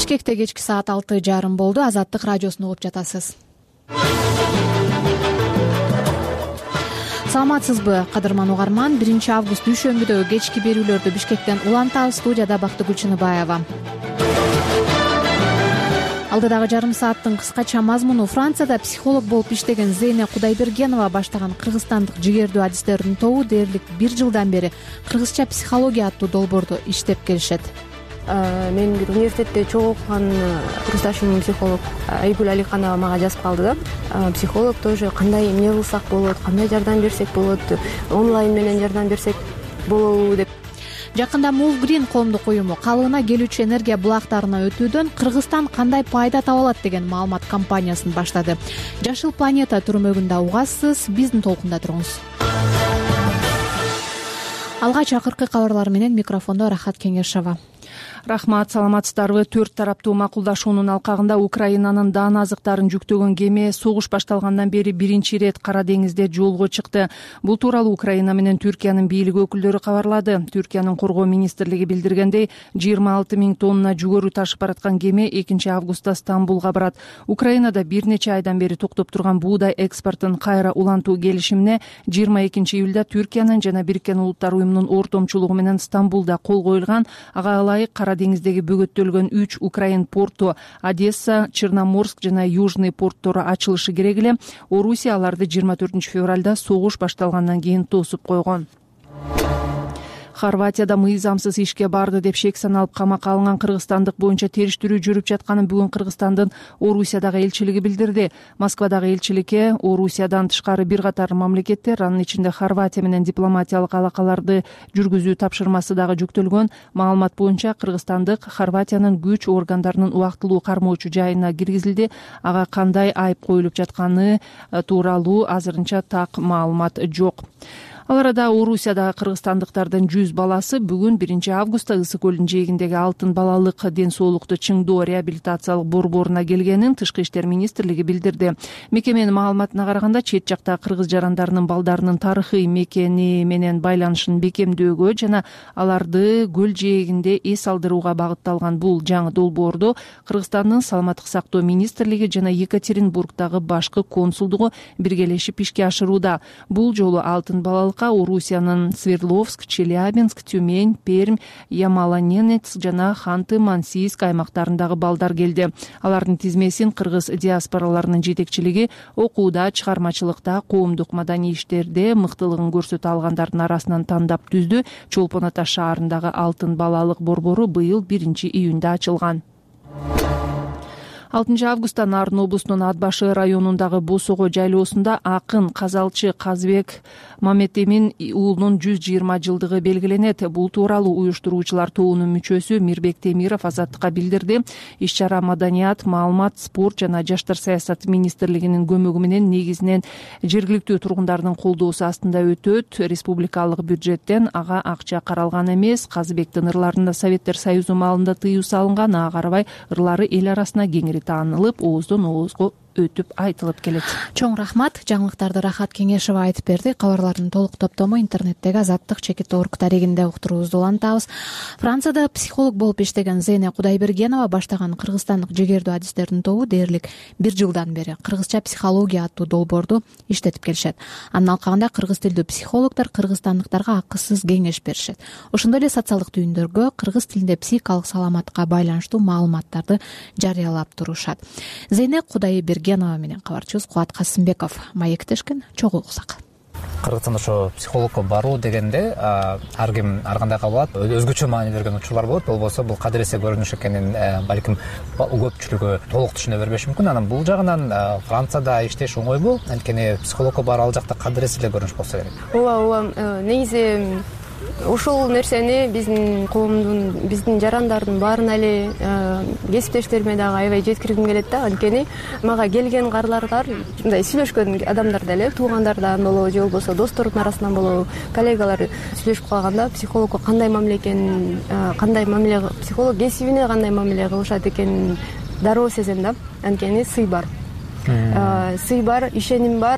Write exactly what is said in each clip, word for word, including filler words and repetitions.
Бишкекте кечки саат алты жарым болду. Азаттык радиосун угуп жатасыз. Саламатсызбы, кадырман угарман. биринчи август дүйшөмбүдөгү кечки берүүлөрдү Бишкектен улантабыз. Студияда Бактыгүл Чыныбаева. Алдыдагы жарым сааттын кыскача мазмуну: Францияда психолог болуп иштеген Зейне Кудайбергенова баштаган кыргызстандык жигердүү адистердин тобу дээрлик бир жылдан бери кыргызча психология аттуу долбоорду иштеп келишет. Мен бир университетте чогуу окуган курсташым психолог Айгүл Аликанова мага жазып калды да. Психолог тоже кандай эмне кылсак болот, кандай жардам берсек болот, онлайн менен жардам берсек болобу деп. Жакында Move Green коомдук уюму калыбына келүүчү энергия булактарына өтүүдөн Кыргызстан кандай пайда таба алат деген маалымат кампаниясын баштады. Жашыл планета түрмөгүндө угасыз, биздин толкунда туруңуз. Алгач акыркы кабарлар менен микрофондо Рахат Кеңешова. Рахмат, саламатсыздарбы? Төрт тараптуу макулдашуунун алкагында Украинанын даан азыктарын жүктөгөн кеме согуш башталгандан бери биринчи ирет Кара деңизде жолго чыкты. Бул тууралуу Украина менен Түркиянын бийлиги өкүлдөрү кабарлады. Түркиянын коргоо министрлиги билдиргендей, жыйырма алты миң тонна жүгөрү ташып бараткан кеме экинчи августта Стамбулга барат. Украинада бир нече айдан бери токтоп турган буудай экспортун кайра улантуу келишимине жыйырма экинчи июлда Түркиянын жана Бириккен Улуттар уюмунун ортомчулугу менен Стамбулда кол коюлган. Ага ылайык Кара деңиздеги бөгөттөлгөн үч Украин порту Одесса, Черноморск жана Южный порттору ачылышы керек эле. Орусия аларды жыйырма төртүнчү февралда согуш башталгандан кийин тосуп койгон. Хорватияда мыйзамсыз ишке барды деп шек саналып камакка алынган кыргызстандык боюнча териштирүү жүрүп жатканын бүгүн Кыргызстандын Орусиядагы элчилиги билдирди. Москвадагы элчиликке Орусиядан тышкары бир катар мамлекеттер, анын ичинде Хорватия менен дипломатиялык алакаларды жүргүзүү тапшырмасы дагы жүктөлгөн. Маалымат боюнча Кыргызстандык Хорватиянын күч органдарынын убактылуу кармоочу жайына киргизилди. Ага кандай айып коюлуп жатканы тууралуу азырынча так маалымат жок. Ал арада Орусияда кыргызстандыктардын жүз баласы бүгүн биринчи августта Ысык көлүнүн жээгиндеги Алтын балалык ден соолукту чыңдоо реабилитациялык борборуна келгенин Тышкы иштер министрлиги билдирди. Мекеменин маалыматына караганда, чет жакта кыргыз жарандарынын балдарынын тарыхый мекени менен байланышын бекемдөөгө жана аларды көл жээгинде эс алдырууга багытталган бул жаңы долбоорду Кыргызстандын саламаттык сактоо министрлиги жана Екатеринбургдагы башкы консулдугу биргелешип ишке ашырууда. Бул жолу Алтын балалык Орусиянын Свердловск, Челябинск, Тюмень, Пермь, Ямало-Ненец жана Ханты-Мансийск аймактарындагы балдар келди. Алардын тизмесин кыргыз диаспораларынын жетекчилиги окууда, чыгармачылыкта, коомдук маданий иштерде мыктылыгын көрсөтө алгандардын арасынан тандап түздү. Чолпон Ата шаарындагы Алтын балалык борбору быйыл биринчи июнда ачылган. алтынчы августта Нарын облусунун Ат башы районундагы Босого жайлоосунда акын казалчы Казбек Мамедемин уулунун жүз жыйырма жылдыгы белгиленет. Бул тууралуу уюштуруучулар тобунун мүчөсү Мирбек Темиров Азаттыкка билдирди. Иш-чара маданият, маалымат, спорт жана жаштар саясаты министрлигинин көмөгү менен негизинен жергиликтүү тургундардын колдоосу астында өтөт. Республикалык бюджеттен ага акча каралган эмес. Казбектин ырларында Советтер Союзу маалында тыюу салынган. Ага карабай ырлары эл арасына кеңири таанылып, ооздон оозго өтүп айтылып келет. Чоң рахмат. Жаңылыктарды Рахат Кеңешова айтып берди. Кабарлардын толук топтому интернеттеги азаттык чекит орг таригинде уктуруубузду улантабыз. Францияда психолог болуп иштеген Зейне Кудайбергенова баштаган кыргызстандык жигердүү адистердин тобу дээрлик бир жылдан бери кыргызча психология аттуу долбоорду иштетип келишет. Анын алкагында кыргыз тилдүү психологдор кыргызстандыктарга акысыз кеңеш беришет. Ошондой эле социалдык түйүндөргө кыргыз тилинде психикалык саламатка байланыштуу маалыматтарды жарыялап турушат. Зейне Кудайбергенова Генова менен кабарчыбыз Кубат Касымбеков маектешкен. Чогуу уксак. Кыргызстанда ошо психологко баруу дегенде ар ким ар кандай кабыл алат, өзгөчө маани берген учурлар болот. Болбосо бул кадыресе көрүнүш экенин балким көпчүлүгү толук түшүнө бербеши мүмкүн. Анан бул жагынан Францияда иштеш оңойбу? Анткени психологко барып ал жакта кадыресе эле көрүнүш болсо керек. Ооба, ооба. Негизи ошол нерсени биздин коомдун, биздин жарандардын баарына эле кесиптештериме дагы аябай жеткиргим келет да. Анткени мага келген карларга, мындай сүйлөшкөн адамдарда эле, туугандардан болобу же болбосо достордун арасынан болобу, коллегалар сүйлөшүп калганда психологко кандай мамиле экенин, кандай мамиле, психолог кесибине кандай мамиле кылышат экенин дароо сезем да. Анткени сый бар. Сый бар, ишеним бар.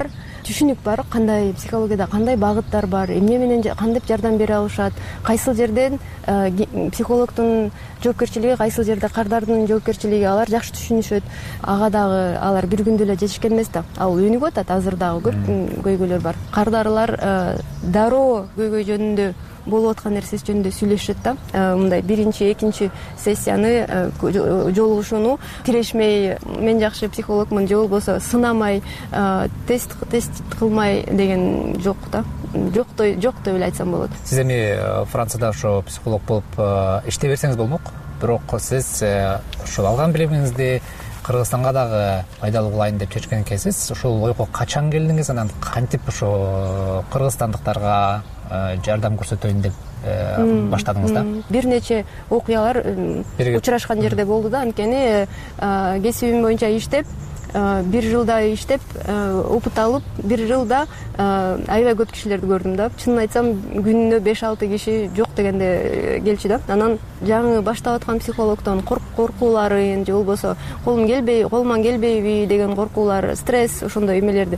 түшүнүк бар, кандай психологияда кандай багыттар бар, эмне менен кантип жардам бере алышат, кайсыл жерден психологдун жоопкерчилиги, кайсыл жерде кардардын жоопкерчилиги, алар жакшы түшүнүшөт. Ага дагы алар бир күндө эле жетишкен эмес да, ал өнүгүп атат. Азыр дагы көп көйгөйлөр бар. Кардарлар дароо көйгөй жөнүндө болуп аткан нерсеси жөнүндө сүйлөшөт да. Мындай биринчи, экинчи сессияны жолугушууну тирешмей, мен жакшы психологмун же болбосо сынамай, тест тест кылмай деген жок да. Жок жок деп эле айтсам болот. Сиз эми Францияда ошо психолог болуп иштей берсеңиз болмок, бирок сиз ошол алган билимиңизди Кыргызстанга дагы пайдалуу кылайын деп чечкен экенсиз. Ошол ойго качан келдиңиз, анан кантип ошо кыргызстандыктарга жардам көрсөтөйүн деп баштадыңыз да? Бир нече окуялар учурашкан жерде болду да. Анткени кесибим боюнча иштеп, бир жылда иштеп, опыт алып, бир жылда аябай көп кишилерди көрдүм да. Чынын айтсам, күнүнө беш алты киши жок дегенде келчү да. Анан жаңы баштап аткан психологдон коркууларын же болбосо колум келбей, колуман келбейби деген коркуулар, стресс, ошондой эмелерди,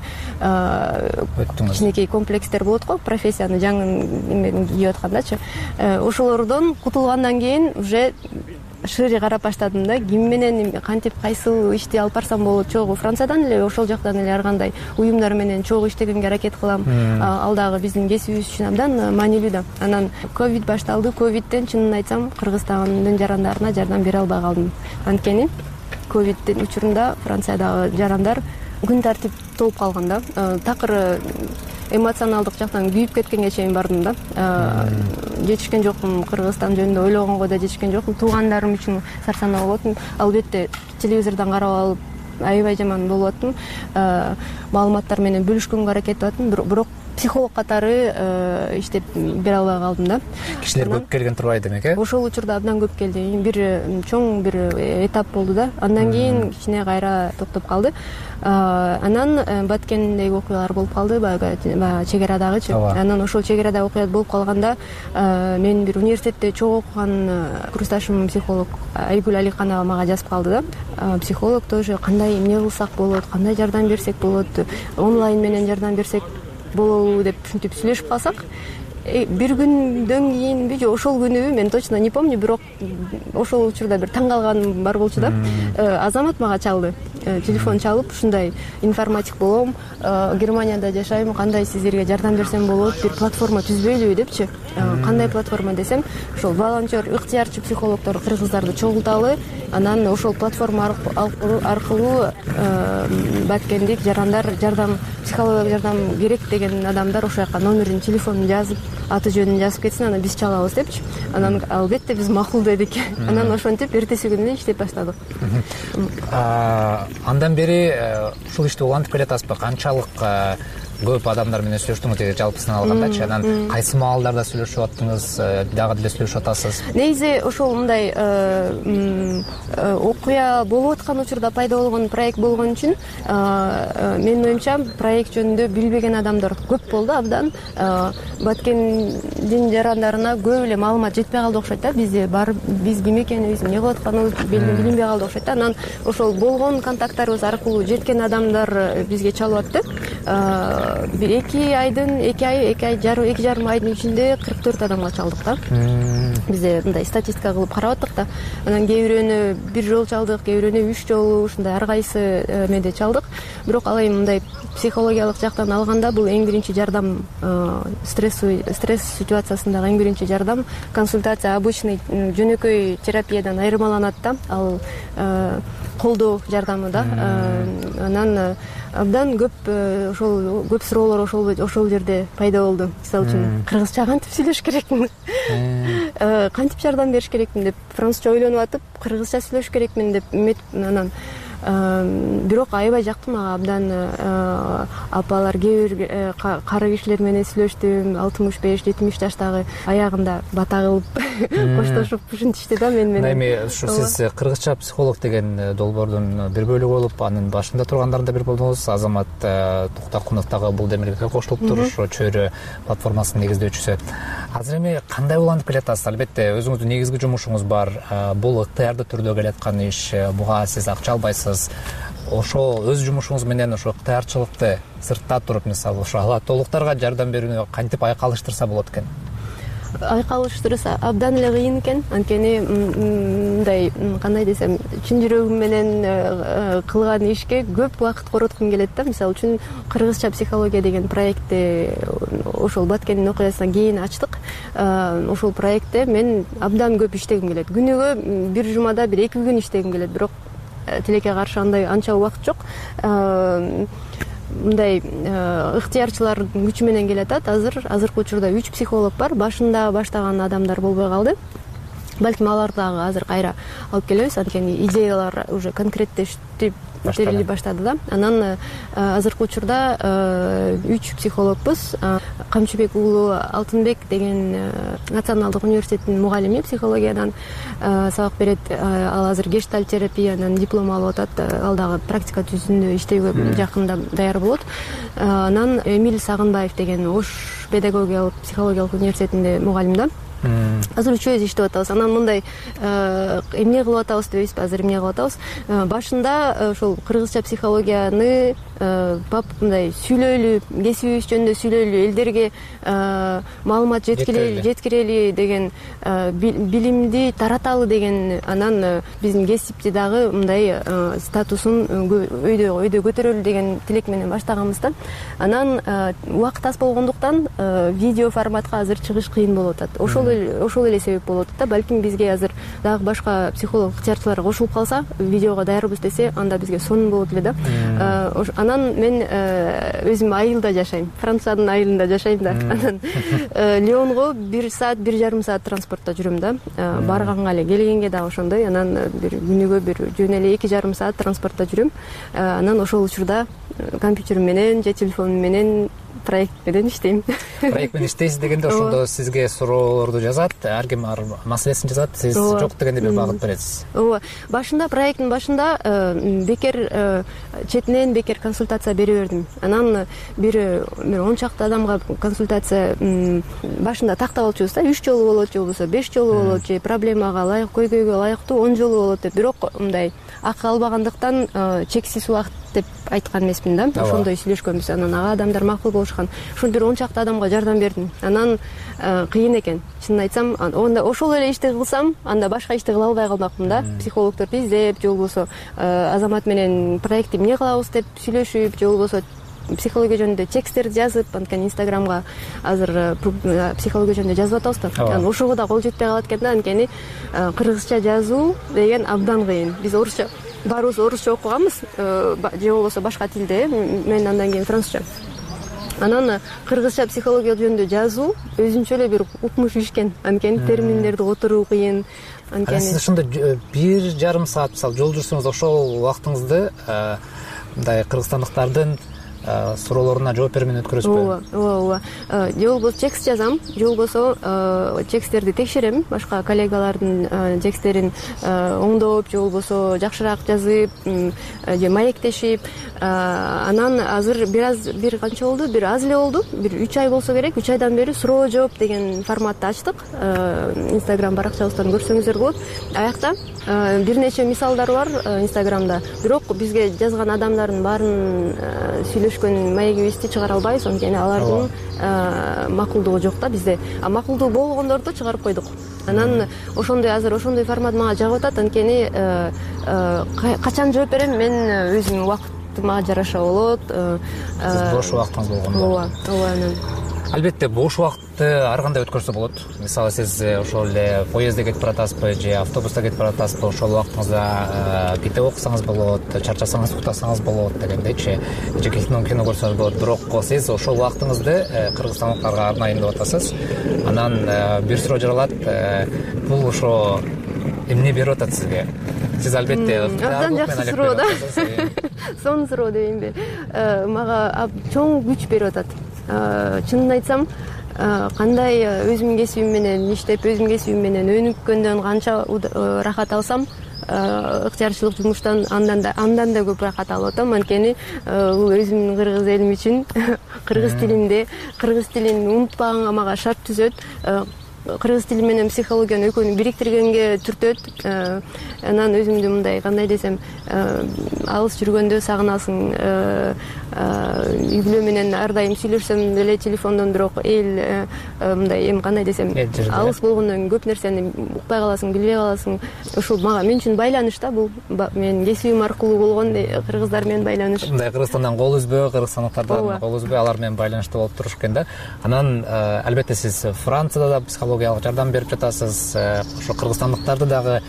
кичинекей комплекстер болот го, профессияны жаңы кийип аткандачы. Ошолордон кутулгандан кийин уже шире карап баштадым да, ким менен кантип кайсыл ишти алып барсам болот. Чогуу Франциядан эле, ошол жактан эле ар кандай уюмдар менен чогуу иштегенге аракет кылам. Ал дагы биздин кесибибиз үчүн абдан маанилүү да. Анан ковид башталды. Ковидтен чынын айтсам, Кыргызстандын жарандарына жардам бере албай калдым. Анткени ковидтин учурунда Франциядагы жарандар күн тартип толуп калган да. Такыр эмоционалдык жактан күйүп кеткенге чейин бардым да. Жетишкен жокмун, Кыргызстан жөнүндө ойлогонго да жетишкен жокмун. Туугандарым үчүн сарсанаа болотмун. Албетте телевизордон карап алып аябай жаман болуп аттым. Маалыматтар менен бөлүшкөнгө аракет кылып аттым, бирок психолог катары иштеп бере албай калдым да. Кишилер көп келген турбайт демек, э? Ошол учурда абдан көп келди. Бир чоң бир этап болду да. Андан кийин кичине кайра токтоп калды. Анан Баткендеги окуялар болуп калды, баягы чек-арадагычы. Анан ошол чек-арада окуя болуп калганда мен бир университетте чогуу окуган курсташым психолог Айгүл Аликанова мага жазып калды да. Психолог тоже кандай эмне кылсак болот, кандай жардам берсек болот, онлайн менен жардам берсек болобу деп ушинтип сүйлөшүп калсак, бир күндөн кийинби же ошол күнүбү мен точно не помню, бирок ошол учурда бир таң калганым бар болчу да. Азамат мага чалды, телефон чалып, ушундай информатик болом, Германияда жашайм, кандай сиздерге жардам берсем болот, бир платформа түзбөйлүбү депчи. Кандай платформа десем, ошол волонтер, ыктыярчы психологдор кыргыздарды чогулталы, анан ошол платформа аркылуу Баткендик жарандар жардам, психологиялык жардам керек деген адамдар ошол жака номерин, телефонун жазып, аты жөнүн жазып кетсин, анан биз чалабыз депчи. Анан албетте биз макул дедик. Анан ошентип эртеси күнү иштеп баштадык. Андан бери ушул ишти улантып келатасызбы? Канчалык көп адамдар менен сүйлөштүңүз, жалпысын алгандачы? Анан кайсы маалдарда сүйлөшүп аттыңыз, дагы деле сүйлөшүп атасыз? Негизи ошол мындай окуя болуп аткан учурда пайда болгон проект болгон үчүн менин оюмча проект жөнүндө билбеген адамдар көп болду абдан. Баткендин жарандарына көп эле маалымат жетпей калды окшойт да. Бизде бар, биз ким экенибиз, эмне кылып атканыбыз билинбей калды окшойт да. Анан ошол болгон контакттарыбыз аркылуу жеткен адамдар бизге чалып атты. эки айдын эки ай эки ай жарым эки жарым айдын ичинде кырк төрт адамга чалдык да. Бизде мындай статистика кылып карап аттык да. Анан кээ бирөөнү бир жолу чалдык, кээ бирөөнү үч жолу, ушундай ар кайсы эмеде чалдык. Бирок ал эми мындай психологиялык жактан алганда бул эң биринчи жардам, стресс стресс ситуациясындагы эң биринчи жардам. Консультация обычный жөнөкөй терапиядан айырмаланат да. Ал колдоо жардамы да. Анан абдан көп ошол көп суроолор ошол ошол жерде пайда болду. Мисалы үчүн кыргызча кантип сүйлөш керекмин, кантип жардам бериш керекмин деп, французча ойлонуп атып, кыргызча сүйлөш керекмин деп эметип, анан бирок аябай жакты мага абдан. Апалар, кээ бир кары кишилер менен сүйлөштүм, алтымыш беш жетимиш жаштагы, аягында бата кылып коштошуп ушинтишти да мен менен. Эми ушу сиз кыргызча психолог деген долбоордун бир бөлүгү болуп, анын башында тургандарында бир болдуңуз. Азамат Туктакунов дагы бул демилгеге кошулуптур, ошо чөйрө платформасынын негиздөөчүсү. Азыр эми кандай улантып келатасыз? Албетте өзүңүздүн негизги жумушуңуз бар, бул ыктыярдуу түрдө келаткан иш, буга сиз акча албайсыз. ошол өз жумушуңуз менен ошо ыктыярчылыкты сыртта туруп мисалы ошо ала толуктарга жардам берүүнү кантип айкалыштырса болот экен? Айкалыштырса абдан эле кыйын экен. Анткени мындай кандай десем, чын жүрөгүм менен кылган ишке көп убакыт короткум келет да. Мисалы үчүн кыргызча психология деген проектти ошол Баткендин окуясынан кийин ачтык. Ошол проектте мен абдан көп иштегим келет. Күнүгө бир жумада бир эки күн иштегим келет, бирок тилекке каршы андай анча убакыт жок. Мындай ыктыярчылардын күчү менен келатат. Азыр азыркы учурда үч психолог бар. Башында баштаган адамдар болбой калды. Балким аларды дагы азыр кайра алып келебиз, анткени идеялар уже конкреттештип берили баштады да. Анан азыркы учурда үч психологбуз. Камчыбек уулу Алтынбек деген Националдык университеттин мугалими, психологиядан сабак берет. Ал азыр гештальт терапиядан диплом алып атат. Ал дагы практика түзүндө иштөөгө жакында даяр болот. Анан Эмиль Сагынбаев деген Ош педагогиялык психологиялык университетинде мугалим да. Азыр үчөөбүз иштеп атабыз. Анан мындай эмне кылып атабыз дебейсизби? Азыр эмне кылып атабыз? Башында ошол кыргызча психологияны мындай сүйлөйлү, кесибибиз жөнүндө сүйлөйлү, элдерге маалымат жеткирели, жеткирели деген, билимди тараталы деген, анан биздин кесипти дагы мындай статусун өйдө өйдө көтөрөлү деген тилек менен баштаганбыз да. Анан убакыт аз болгондуктан видео форматка азыр чыгыш кыйын болуп атат. Ошол ошол эле себеп болуп атат да. Балким бизге азыр дагы башка психолог ыктыярчылар кошулуп калса, видеого даярбыз десе, анда бизге сонун болот эле да. Анан мен өзүм айылда жашайм. Франциянын айылында жашайм да. Анан Лионго бир саат, бир жарым саат транспортто жүрөм да. Барганга эле, келгенге дагы ошондой. Анан бир күнүгө бир жөн эле эки жарым саат транспортто жүрөм. Анан ошол учурда компьютерим менен же телефонум менен проект менен иштейм. Проект менен иштейсиз дегенде ошондо сизге суроолорду жазат, ар ким ар маселесин жазат, сиз жок дегенде бир багыт бересиз. Ооба. Башында проекттин башында бекер четинен бекер консультация бере бердим. Анан бир он чакты адамга консультация башында тактап алчубуз да, үч жолу болот же болбосо беш жолу болот, же проблемага ылайык, көйгөйгө ылайыктуу он жолу болот деп. Бирок мындай акы албагандыктан чексиз убакыт деп айткан эмесмин да. Ошондой сүйлөшкөнбүз. Анан ага адамдар макул болушкан. Ошол бир он чакты адамга жардам бердим. Анан кыйын экен. Чынын айтсам, анда ошол эле ишти кылсам, анда башка ишти кыла албай калмакмын да. Психологдорду издеп, же болбосо Азамат менен проектти эмне кылабыз деп сүйлөшүп, же болбосо психология жөнүндө тексттерди жазып, анткени Инстаграмга азыр психология жөнүндө жазып атабыз да. Анан ошого да кол жетпей калат экен да, анткени кыргызча жазуу деген абдан кыйын. Биз орусча баарыбыз орусча окуганбыз, же болбосо башка тилде, мен андан кийин французча. Анан кыргызча психология жөнүндө жазуу өзүнчө эле бир укмуш ишкен, анткени терминдерди которуу кыйын. Анткени сиз ошондо бир жарым саат мисалы жол жүрсөңүз, ошол убактыңызды мындай кыргызстандыктардын суроолоруна жооп берүү менен өткөрөсүзбү? Ооба, ооба, ооба. Же болбосо текст жазам, же болбосо тексттерди текшерем, башка коллегалардын тексттерин оңдоп, же болбосо жакшыраак жазып, же маектешип. Анан азыр бир аз бир канча болду? Бир аз эле болду. Бир үч ай болсо керек. үч айдан бери суроо жооп деген форматты ачтык. Инстаграм баракчабыздан көрсөңүздөр болот. Аякта бир нече мисалдар бар Инстаграмда. Бирок бизге жазган адамдардын баарын сүйлөшкөн маегибизди чыгара албайбыз, анткени алардын макулдугу жок да бизде. А макулдугу болгондорду чыгарып койдук. Анан ошондой азыр ошондой формат мага жагып атат, анткени качан жооп берем, мен өзүмдүн убактыма жараша болот. Сиз бош убактыңыз болгондо. Ооба, ооба. Анан албетте бош убакытты ар кандай өткөрсө болот. Мисалы сиз ошол эле поездде кетип баратасызбы же автобуста кетип баратасызбы, ошол убактыңызда китеп окусаңыз болот, чарчасаңыз уктасаңыз болот дегендейчи, же кино кино көрсөңүз болот. Бирок сиз ошол убактыңызды кыргызстандыктарга арнайын деп атасыз. Анан бир суроо жаралат. Бул ошо эмне берип атат сизге? Сиз албетте абдан жакшы суроо да. Сонун суроо дейинби? Мага чоң күч берип атат. Чынын айтсам, кандай өзүмдүн кесибим менен иштеп, өзүмдүн кесибим менен өнүккөндөн канча рахат алсам, ыктыярчылык жумуштан андан да андан да көп рахат алып атам. Анткени бул өзүмдүн кыргыз элим үчүн кыргыз тилинде, кыргыз тилин унутпаганга мага шарт түзөт. кыргыз тили менен психологияны экөөнү бириктиргенге түртөт. Анан өзүмдү мындай кандай десем, алыс жүргөндө сагынасың, үй бүлө менен ар дайым сүйлөшсөм деле телефондон, бирок эл мындай эми кандай десем, алыс болгондон көп нерсени укпай каласың, билбей каласың. Ушул мага мен үчүн байланыш да, бул менин кесибим аркылуу болгон кыргыздар менен байланыш. Мындай Кыргызстандан кол үзбөө, кыргызстандыктардан кол үзбөй, алар менен байланышта болуп туруш экен да. Анан албетте сиз Францияда да психологиялык жардам берип жатасыз, ошо кыргызстандыктарды дагы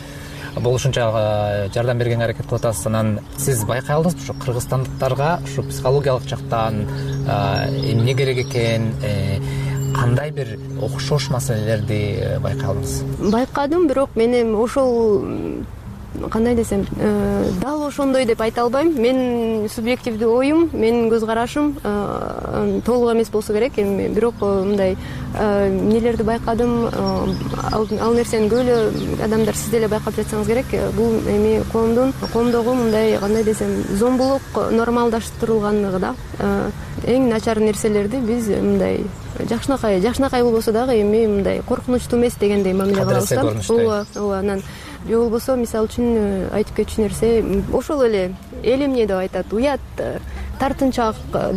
болушунча жардам бергенге аракет кылып атасыз. Анан сиз байкай алдыңызбы ушу кыргызстандыктарга ушу психологиялык жактан эмне керек экен, кандай бир окшош маселелерди байкай алдыңыз? Байкадым, бирок мен эми ошол кандай десем, дал ошондой деп айта албайм. Мен субъективдүү оюм, менин көз карашым толук эмес болсо керек. Эми бирок мындай эмнелерди байкадым, ал нерсени көп эле адамдар, сиз деле байкап жатсаңыз керек. Бул эми коомдун коомдогу мындай кандай десем, зомбулук нормалдаштырылганлыгы да. Эң начар нерселерди биз мындай жакшынакай жакшынакай болбосо дагы эми мындай коркунучтуу эмес дегендей мамиле кылабыз да. Ооба, ооба. Анан же болбосо мисалы үчүн айтып кетчү нерсе ошол эле эл эмне деп айтат, уят, тартынчаак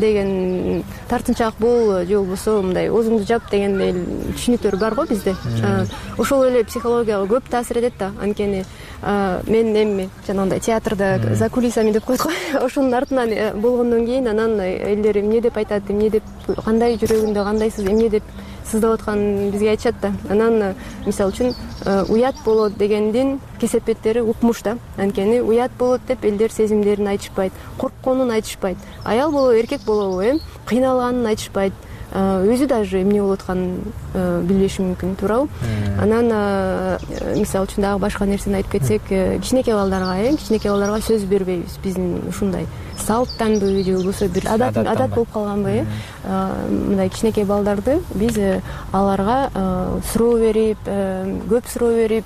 деген, тартынчаак бол, же болбосо мындай оозуңду жап дегендей түшүнүктөр бар го бизде. Ошол эле психологияга көп таасир этет да. Анткени мен эми жанагындай театрда за кулисами деп коет го, ошонун артынан болгондон кийин анан элдер эмне деп айтат, эмне деп, кандай жүрөгүндө кандайсыз, эмне деп сыздап атканын бизге айтышат да. Анан мисалы үчүн уят болот дегендин кесепеттери укмуш да. Анткени уят болот деп элдер сезимдерин айтышпайт, коркконун айтышпайт. Аял болобу, эркек болобу, эм кыйналганын айтышпайт. Өзү даже эмне болуп атканын билбеши мүмкүн, туурабы? Анан мисалы үчүн дагы башка нерсени айтып кетсек, кичинекей балдарга, э, кичинекей балдарга сөз бербейбиз. Биздин ушундай салттанбы, же болбосо бир адат адат болуп калганбы, э? Мындай кичинекей балдарды биз аларга суроо берип, көп суроо берип,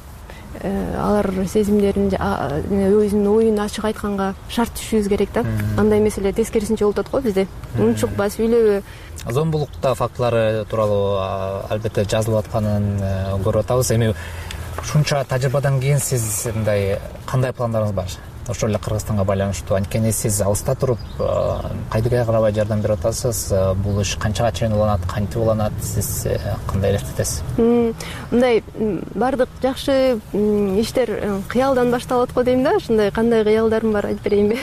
алар сезимдерин, өзүнүн оюн ачык айтканга шарт түшүбүз керек да. Андай маселе тескерисинче болуп атат го бизде. Унчукпа сүйлөбө. Зомбулукта фактылары тууралуу албетте жазылып атканын көрүп атабыз. Эми ушунча тажрыйбадан кийин сиз мындай кандай пландарыңыз бар? Ошол эле Кыргызстанга байланыштуу. Анткени сиз алыста туруп кайдыгай карабай жардам берип атасыз. Бул иш канчага чейин уланат, кантип уланат, сиз кандай элестетесиз? Мындай бардык жакшы иштер кыялдан башталат го дейм да. Ушундай кандай кыялдарым бар айтып берейинби?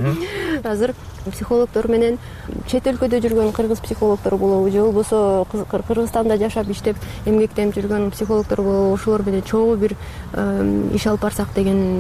Азыр психологдор менен чет өлкөдө жүргөн кыргыз психологдор болобу, же болбосо Кыргызстанда жашап иштеп эмгектенип жүргөн психологдор болобу, ошолор менен чогуу бир иш алып барсак деген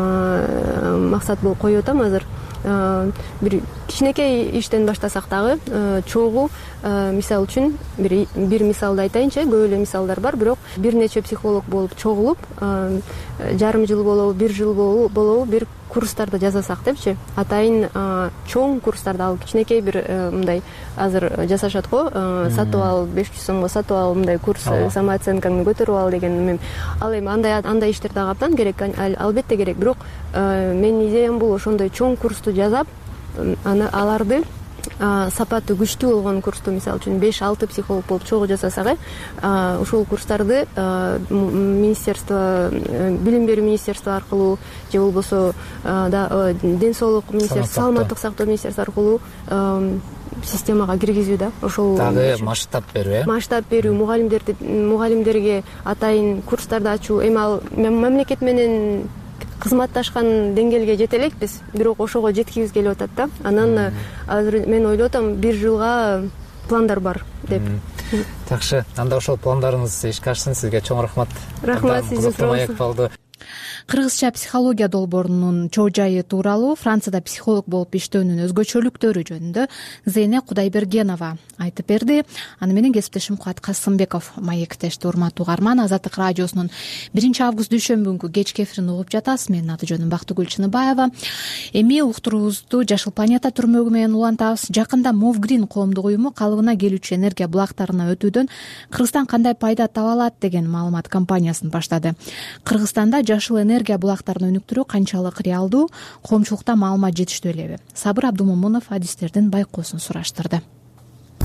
максат болуп коюп атам азыр. Бир кичинекей иштен баштасак дагы чогуу, мисалы үчүн бир бир мисалды айтайынчы, көп эле мисалдар бар, бирок бир нече психолог болуп чогулуп, жарым жыл болобу, бир жыл болобу, бир курстарды жасасак депчи, атайын чоң курстарды алып, кичинекей бир мындай азыр жасашат го, сатып ал, беш жүз сомго сатып ал, мындай курс, самооценкаңды көтөрүп ал деген. Ал эми андай андай иштер дагы абдан керек, албетте керек, бирок менин идеям бул ошондой чоң курсту жасап, аны аларды сапаты күчтүү болгон курсту, мисалы үчүн беш алты психолог болуп чогуу жасасак, ошол курстарды министерство, билим берүү министерство аркылуу, же болбосо ден соолук министерство, саламаттык сактоо министерство аркылуу системага киргизүү да. Ошол дагы масштаб берүү, э? Масштаб берүү, мугалимдерди мугалимдерге атайын курстарды ачуу. Эми ал мамлекет менен кызматташкан деңгээлге жете элекпиз, бирок ошого жеткибиз келип атат да. Анан азыр мен ойлоп атам, бир жылга пландар бар деп. Жакшы, анда ошол пландарыңыз ишке ашсын. Сизге чоң рахмат. Рахмат, сизге маек болду. Кыргызча психология долбоорунун чоо жайы тууралуу Францияда психолог болуп иштөөнүн өзгөчөлүктөрү жөнүндө Зейне Кудайбергенова айтып берди. Аны менен кесиптешим Кубат Касымбеков маектешти. Урматтуу угарман, Азаттык радиосунун биринчи август дүйшөмбү кечки эфирин угуп жатасыз. Менин аты жөнүм Бактыгүл Чыныбаева. Эми уктуруубузду Жашыл планета түрмөгү менен улантабыз. Жакында Мовгрин коомдук уюму калыбына келүүчү энергия булактарына өтүүдөн Кыргызстан кандай пайда таба алат деген маалымат кампаниясын баштады. Кыргызстанда жашыл энергия булактарын өнүктүрүү канчалык реалдуу, коомчулукта маалымат жетиштүү элеби? Сабыр Абдумомунов адистердин байкоосун сураштырды.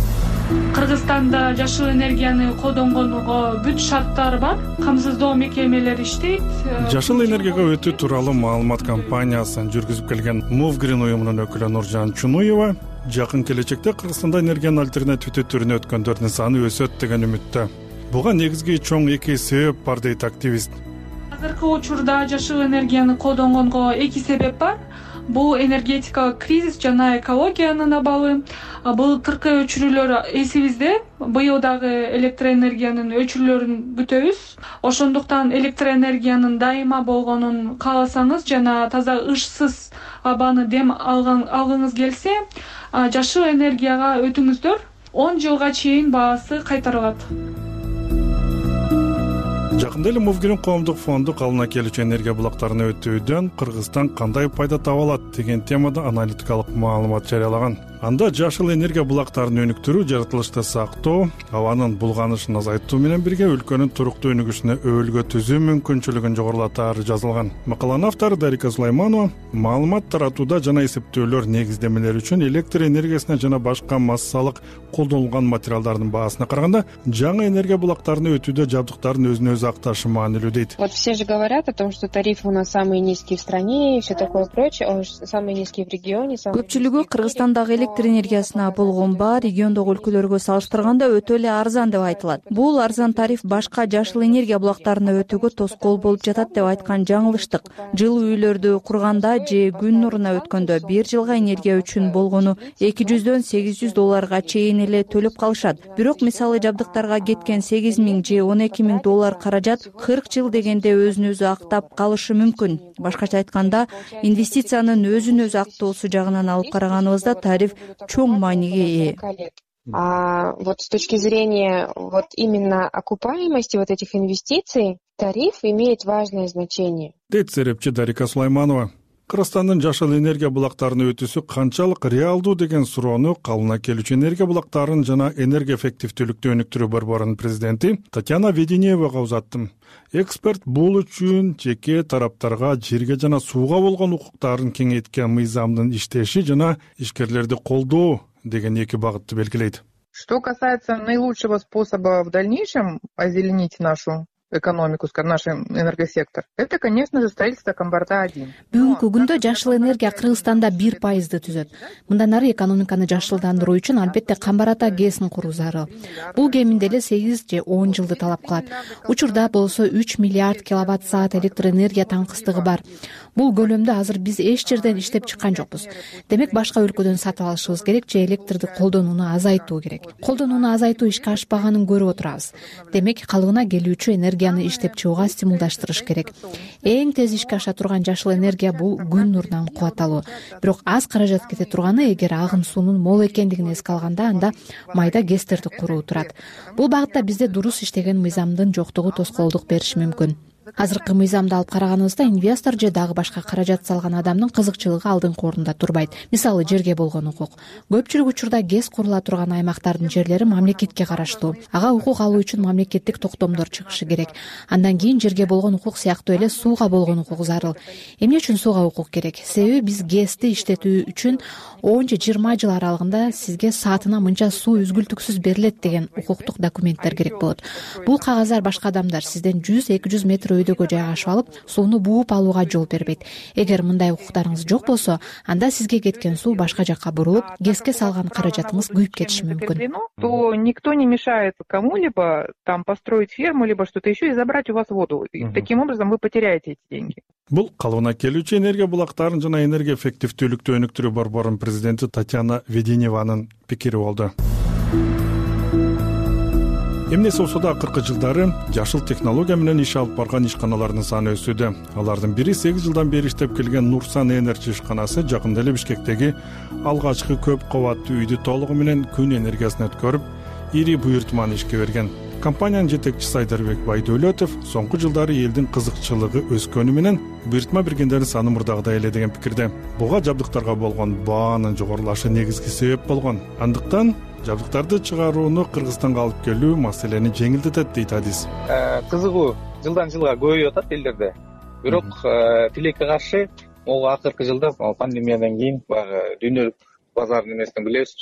Кыргызстанда жашыл энергияны колдонгонго бүт шарттар бар, камсыздоо мекемелери иштейт. Жашыл энергияга өтүү тууралуу маалымат кампаниясын жүргүзүп келген Movgreen уюмунун өкүлү Нуржан Чунуева жакын келечекте Кыргызстанда энергиянын альтернативдүү түрүнө өткөндөрдүн саны өсөт деген үмүттө. Буга негизги чоң эки себеп бар дейт активист. Азыркы учурда жашыл энергияны колдонгонго эки себеп бар. Бул энергетикалык кризис жана экологиянын абалы. Былтыркы өчүрүүлөр эсибизде. Быйыл дагы электроэнергиянын өчүрүүлөрүн күтөбүз. Ошондуктан электроэнергиянын дайыма болгонун кааласаңыз жана таза ышсыз абаны дем алгыңыз келсе, жашыл энергияга өтүңүздөр. он жылга чейин баасы кайтарылат. Жакында эле Movgreen коомдук фонду калыбына келүүчү энергия булактарына өтүүдөн Кыргызстан кандай пайда таба алат деген темада аналитикалык маалымат жарыялаган. Анда жашыл энергия булактарын өнүктүрүү, жаратылышты сактоо, абанын булганышын азайтуу менен бирге өлкөнүн туруктуу өнүгүшүнө өбөлгө түзүү мүмкүнчүлүгүн жогорулатары жазылган. Макаланын автору Дарика Сулайманова маалымат таратууда жана эсептөөлөр негиздемелери үчүн электр энергиясына жана башка массалык колдонулган материалдардын баасына караганда жаңы энергия булактарына өтүүдө жабдыктардын өзүнө өзү акташы маанилүү дейт. Вот все же говорят о том, что тарифы у нас самые низкие в стране и все такое прочее, самые низкие в регионе. Көпчүлүгү Кыргызстандагы электр энергиясына болгон баа региондогу өлкөлөргө салыштырганда өтө эле арзан деп айтылат. Бул арзан тариф башка жашыл энергия булактарына өтүүгө тоскоол болуп жатат деп айткан жаңылыштык. Жылуу үйлөрдү курганда же күн нуруна өткөндө бир жылга энергия үчүн болгону эки жүздөн сегиз жүз долларга чейин эле төлөп калышат. Бирок мисалы жабдыктарга кеткен сегиз миң же он эки миң доллар каражат кырк жыл дегенде өзүн өзү актап калышы мүмкүн. Башкача айтканда, инвестициянын өзүн өзү актоосу жагынан алып караганыбызда тариф чоң мааниге ээ. А вот с точки зрения вот именно окупаемости вот этих инвестиций, тариф имеет важное значение. Дейт серепчи Дарика Сулайманова. Кыргызстандын жашыл энергия булактарына өтүүсү канчалык реалдуу деген суроону калыбына келүүчү энергия булактарын жана энергия эффективдүүлүктү өнүктүрүү борборунун президенти Татьяна Веденеевага узаттым. Эксперт бул үчүн жеке тараптарга жерге жана сууга болгон укуктарын кеңейткен мыйзамдын иштеши жана ишкерлерди колдоо деген эки багытты белгилейт. Что касается наилучшего способа в дальнейшем озеленить нашу экономику, наш энергосектор, это, конечно же, строительство Камбарда один. Бүгүнкү күндө жашыл энергия Кыргызстанда бир пайызды түзөт. Мындан ары экономиканы жашылдандыруу үчүн албетте Камбар ата ГЭСин куруу зарыл. Бул кеминде эле сегиз же он жылды талап кылат. Учурда болсо үч миллиард киловатт саат электр энергия таңкыстыгы бар. Бул көлөмдү азыр биз эч жерден иштеп чыккан жокпуз. Демек башка өлкөдөн сатып алышыбыз керек же электрди колдонууну азайтуу керек. Колдонууну азайтуу ишке ашпаганын көрүп отурабыз. Демек калыбына келүүчү энергияны иштеп чыгууга стимулдаштырыш керек. Эң тез ишке аша турган жашыл энергия бул күн нурунан кубат алуу. Бирок аз каражат кете турганы эгер агын суунун мол экендигин эске алганда, анда майда ГЭСтерди куруу турат. Бул багытта бизде дурус иштеген мыйзамдын жоктугу тоскоолдук бериши мүмкүн. Азыркы мыйзамды алып караганыбызда инвестор же дагы башка каражат салган адамдын кызыкчылыгы алдыңкы орунда турбайт. Мисалы, жерге болгон укук. Көпчүлүк учурда ГЭС курула турган аймактардын жерлери мамлекетке караштуу. Ага укук алуу үчүн мамлекеттик токтомдор чыгышы керек. Андан кийин жерге болгон укук сыяктуу эле сууга болгон укук зарыл. Эмне үчүн сууга укук керек? Себеби биз ГЭСти иштетүү үчүн он же жыйырма жыл аралыгында сизге саатына мынча суу үзгүлтүксүз берилет деген укуктук документтер керек болот. Бул кагаздар башка адамдар сизден жүз эки жүз метр өйдөгө жайгашып алып, сууну бууп алууга жол бербейт. Эгер мындай укуктарыңыз жок болсо, анда сизге кеткен суу башка жакка бурулуп, ГЭСке салган каражатыңыз күйүп кетиши мүмкүн. То никто не мешает кому-либо там построить ферму, либо что-то еще и забрать у вас воду. И таким образом вы потеряете эти деньги. Бул калыбына келүүчү энергия булактарын жана энергия эффективдүүлүктү өнүктүрүү борборунун президенти Татьяна Веденеванын пикири болду. Эмнеси болсо да акыркы жылдары жашыл технология менен иш алып барган ишканалардын саны өсүүдө. Алардын бири сегиз жылдан бери иштеп келген Нурсан Энерджи ишканасы жакында эле Бишкектеги алгачкы көп кабаттуу үйдү толугу менен күн энергиясына өткөрүп, ири буйртманы ишке берген. Компаниянын жетекчиси Айдарбек Байдөлөтов соңку жылдары элдин кызыкчылыгы өскөнү менен буйртма бергендердин саны мурдагыдай эле деген пикирде. Буга жабдыктарга болгон баанын жогорулашы негизги себеп болгон. Андыктан жабдыктарды чыгарууну Кыргызстанга алып келүү маселени жеңилдетет дейт адис. Кызыгуу жылдан жылга көбөйүп атат элдерде. Бирок тилекке каршы могу акыркы жылда пандемиядан кийин баягы дүйнөлүк базардын эмесинен билебиз,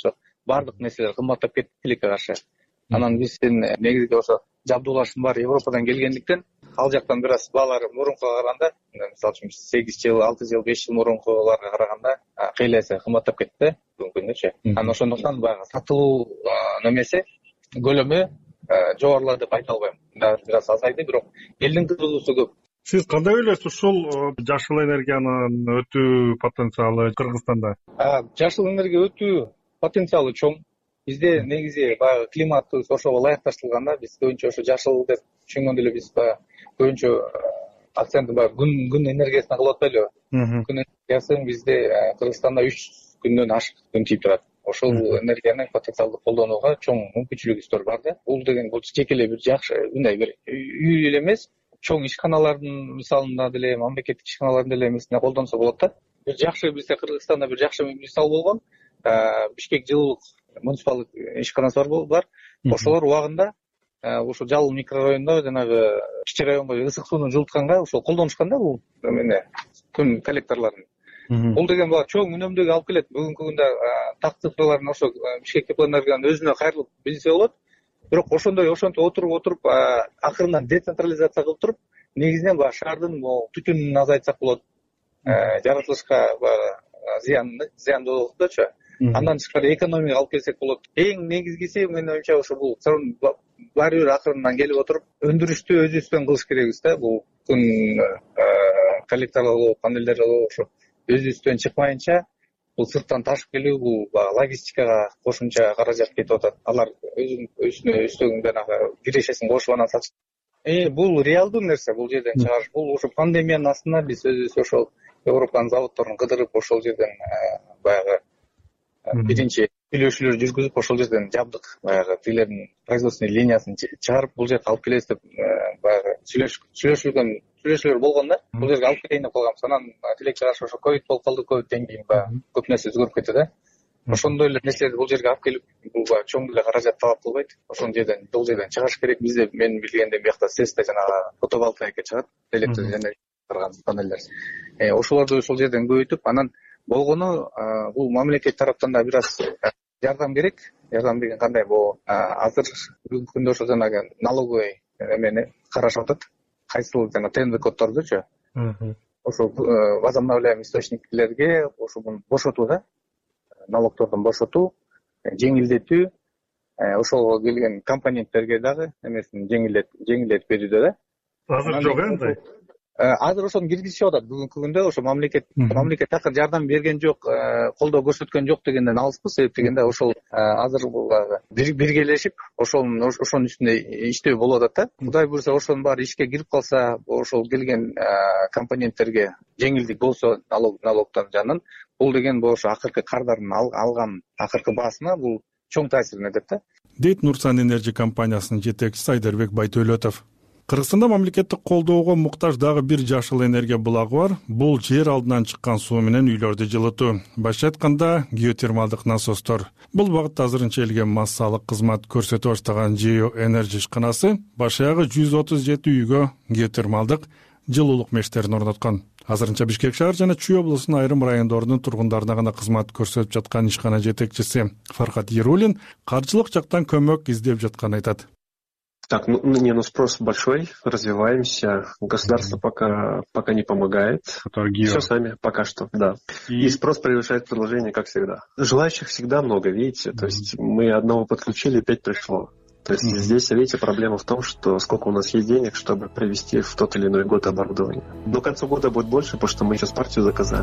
баардык нерселер кымбаттап кетти тилекке каршы. Анан биздин негизги ошо жабдуулаштын баары Европадан келгендиктен ал жактан бир аз баалары мурункуга караганда, мисалы үчүн сегиз жыл, алты жыл, беш жыл мурункуларга караганда кыйла кымбаттап кетти бүгүнкү күндөчү. Анан ошондуктан баягы сатылуу немеси көлөмү жогорулады деп айта албайм. Бир аз азайды, бирок элдин кызыгуусу көп. Сиз кандай ойлойсуз ушул жашыл энергиянын өтүү потенциалы Кыргызстанда? Жашыл энергия өтүү потенциалы чоң. Бизде негизи баягы климатыбыз ошого ылайыкташтырылганда, биз көбүнчө ошо жашыл деп түшүнгөндө эле биз баягы көбүнчө акцентти баягы күн күн энергиясына кылып атпайлыбы? Күн энергиясы бизде Кыргызстанда үч күндөн ашык күн тийип турат. Ошол энергияны потенциалдык колдонууга чоң мүмкүнчүлүгүбүздөр бар да. Бул деген бул жеке эле бир жакшы мындай бир үй эле эмес, чоң ишканалардын мисалында деле, мамлекеттик ишканалардын деле эмесине колдонсо болот да. Бир жакшы бизде Кыргызстанда бир жакшы мисал болгон Бишкек жылуулук муниципалдык ишканасы бар. Ошолор убагында ошо Жалыл микрорайонунда жанагы кичи районго ысык сууну жылытканга ошол колдонушкан да бул эмне күн коллекторлорун. Бул деген бала чоң үнөмдөгө алып келет. Бүгүнкү күндө так цифрларын ошо Бишкек теплоэнергиянын өзүнө кайрылып билсе болот. Бирок ошондой ошентип отуруп отуруп акырынан децентрализация кылып туруп, негизинен баягы шаардын түтүнүн азайтсак болот. Жаратылышка зыян зыяндуулуктучу. Андан тышкары экономияга алып келсек болот. Эң негизгиси менин оюмча ошо бул баары бир акырынан келип отуруп, өндүрүштү өзүбүздөн кылыш керекбиз да. Бул күн коллекторлору, панелдери ошо өзүбүздөн чыкмайынча, бул сырттан ташып келүү, бул логистикага кошумча каражат кетип атат. Алар өзүнүн өзүнө үстөгүн жанагы кирешесин кошуп анан сатышат. Э, бул реалдуу нерсе, бул жерден чыгарыш. Бул ошо пандемиянын астында биз өзүбүз ошол Европанын заводдорун кыдырып, ошол жерден баягы биринчи сүйлөшүүлөр жүргүзүп, ошол жерден жабдык баягы тилердин производственный линиясын чыгарып, бул жерге алып келебиз деп баягы сүйлөшүлгөн сүйлөшүүлөр болгон да. Бул жерге алып келейин деп калганбыз. Анан тилекке каршы ошо ковид болуп калды, ковидтен кийин баягы көп нерсе өзгөрүп кетти да. Ошондой эле нерселерди бул жерге алып келип, бул баягы чоң эле каражат талап кылбайт. Ошол жерден бул жерден чыгарыш керек. Бизде мен билгенден биякта СЭСте жанагы фотоволтаика чыгат, электр энергия тарган панелдер. Э, ошолорду ошол жерден көбөйтүп, анан болгону бул мамлекет тараптан да бир аз жардам керек. Жардам деген кандай? Бул азыр бүгүнкү күндө ошо жанагы налоговый эмени карашып атат. Кайсыл жана ТНВ коддордучу. Ошо возобновляемый источниклерге ошо муну бошотуу да. Налогтордон бошотуу, жеңилдетүү, ошого келген компоненттерге дагы эмесин жеңилдетип берүүдө да. Азыр жок энди. Азыр ошону киргизишип атат. Бүгүнкү күндө ошо мамлекет мамлекет такыр жардам берген жок, колдоо көрсөткөн жок дегенден алыспыз. Себеп дегенде ошол азыр биргелешип, ошонун ошонун үстүндө иштөө болуп атат да. Кудай буйрса ошонун баары ишке кирип калса, ошол келген компоненттерге жеңилдик болсо налог налогтон жанынан, бул деген ошо акыркы кардардын алган акыркы баасына бул чоң таасирин этет да. Дейт Нурсан Энерджи компаниясынын жетекчиси Айдарбек Байтөөлөтов. Кыргызстанда мамлекеттик колдоого муктаж дагы бир жашыл энергия булагы бар. Бул жер алдынан чыккан суу менен үйлөрдү жылытуу. Башка айтканда, геотермалдык насостор. Бул багытта азырынча элге массалык кызмат көрсөтө баштаган Geo Energy ишканасы башаягы жүз отуз жети үйгө геотермалдык жылуулук мештерин орноткон. Азырынча Бишкек шаар жана Чүй облусунун айрым райондорунун тургундарына гана кызмат көрсөтүп жаткан ишкана жетекчиси Фархат Ерулин каржылык жактан көмөк издеп жатканын айтат. Так, ну, не, ну спрос большой, развиваемся. Государство пока, пока не помогает. Все сами, пока что, да. И... И спрос превышает предложение, как всегда. Желающих всегда много, видите. Mm-hmm. То есть мы одного подключили, пять пришло. То есть mm-hmm. здесь, видите, проблема в том, что сколько у нас есть денег, чтобы привести в тот или иной год оборудование. Но к концу года будет больше, потому что мы сейчас партию заказали.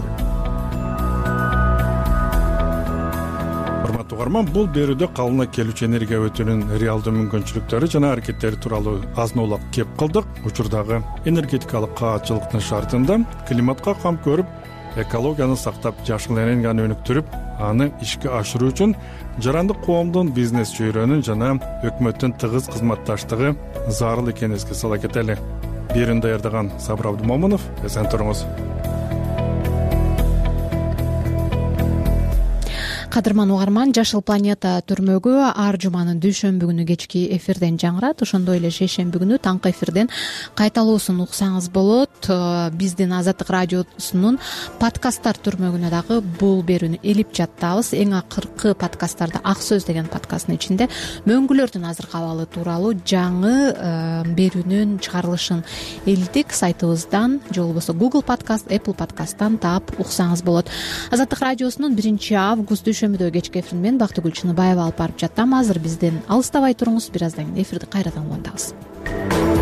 Тугарман, бул берүүдө калына келүүчү энергия өтүүнүн реалдуу мүмкүнчүлүктөрү жана аракеттери тууралуу азын-аулак кеп кылдык. Учурдагы энергетикалык каатчылыктын шартында климатка кам көрүп, экологияны сактап, жашыл энергияны өнүктүрүп, аны ишке ашыруу үчүн жарандык коомдун, бизнес чөйрөнүн жана өкмөттүн тыгыз кызматташтыгы зарыл экенин эске сала кетели. Берүүнү даярдаган Сабыр Абдумомунов, эсен туруңуз. кадырман угарман, Жашыл планета түрмөгү ар жуманын дүйшөмбү күнү кечки эфирден жаңырат. Ошондой эле шейшемби күнү таңкы эфирден кайталоосун уксаңыз болот. Биздин Азаттык радиосунун подкасттар түрмөгүнө дагы бул берүүнү илип жаттабыз. Эң акыркы подкасттарда Ак сөз деген подкасттын ичинде мөңгүлөрдүн азыркы абалы тууралуу жаңы берүүнүн чыгарылышын илдик. Сайтыбыздан же болбосо Google подкаст, Apple подкасттан таап уксаңыз болот. Азаттык радиосунун биринчи август дүйшөмбүдө кечки эфирин мен Бактыгүл Чыныбаева алып барып жаттам. Азыр бизден алыстабай туруңуз, бир аздан кийин эфирди кайрадан улантабыз.